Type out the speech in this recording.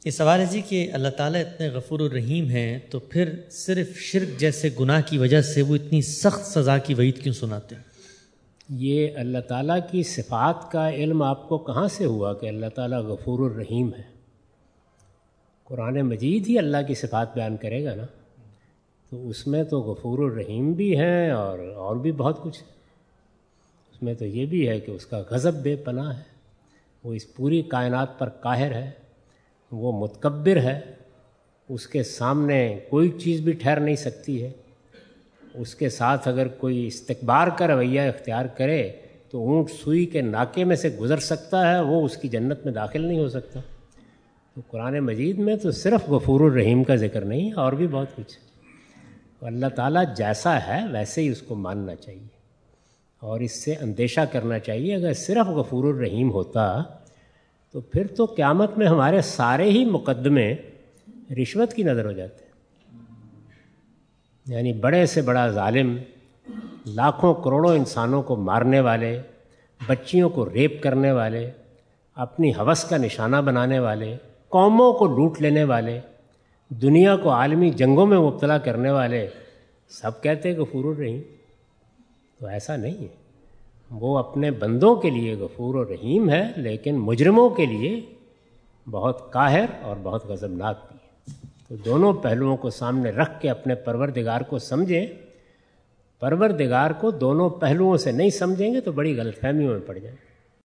یہ سوال ہے جی کہ اللہ تعالیٰ اتنے غفور الرحیم ہیں تو پھر صرف شرک جیسے گناہ کی وجہ سے وہ اتنی سخت سزا کی وعید کیوں سناتے ہیں؟ یہ اللہ تعالیٰ کی صفات کا علم آپ کو کہاں سے ہوا کہ اللہ تعالیٰ غفور الرحیم ہے؟ قرآن مجید ہی اللہ کی صفات بیان کرے گا نا، تو اس میں تو غفور الرحیم بھی ہیں اور بھی بہت کچھ ہے۔ اس میں تو یہ بھی ہے کہ اس کا غضب بے پناہ ہے، وہ اس پوری کائنات پر قاہر ہے، وہ متکبر ہے، اس کے سامنے کوئی چیز بھی ٹھہر نہیں سکتی ہے۔ اس کے ساتھ اگر کوئی استکبار کا رویہ اختیار کرے تو اونٹ سوئی کے ناکے میں سے گزر سکتا ہے، وہ اس کی جنت میں داخل نہیں ہو سکتا۔ تو قرآن مجید میں تو صرف غفور الرحیم کا ذکر نہیں، اور بھی بہت کچھ ہے۔ اللہ تعالیٰ جیسا ہے ویسے ہی اس کو ماننا چاہیے اور اس سے اندیشہ کرنا چاہیے۔ اگر صرف غفور الرحیم ہوتا تو پھر تو قیامت میں ہمارے سارے ہی مقدمے رشوت کی نظر ہو جاتے ہیں۔ یعنی بڑے سے بڑا ظالم، لاکھوں کروڑوں انسانوں کو مارنے والے، بچیوں کو ریپ کرنے والے، اپنی ہوس کا نشانہ بنانے والے، قوموں کو لوٹ لینے والے، دنیا کو عالمی جنگوں میں مبتلا کرنے والے، سب کہتے ہیں غفور الرحیم۔ تو ایسا نہیں ہے، وہ اپنے بندوں کے لیے غفور و رحیم ہے، لیکن مجرموں کے لیے بہت قاہر اور بہت غضبناک بھی ہے۔ تو دونوں پہلوؤں کو سامنے رکھ کے اپنے پروردگار کو سمجھیں۔ پروردگار کو دونوں پہلوؤں سے نہیں سمجھیں گے تو بڑی غلط فہمیوں میں پڑ جائیں۔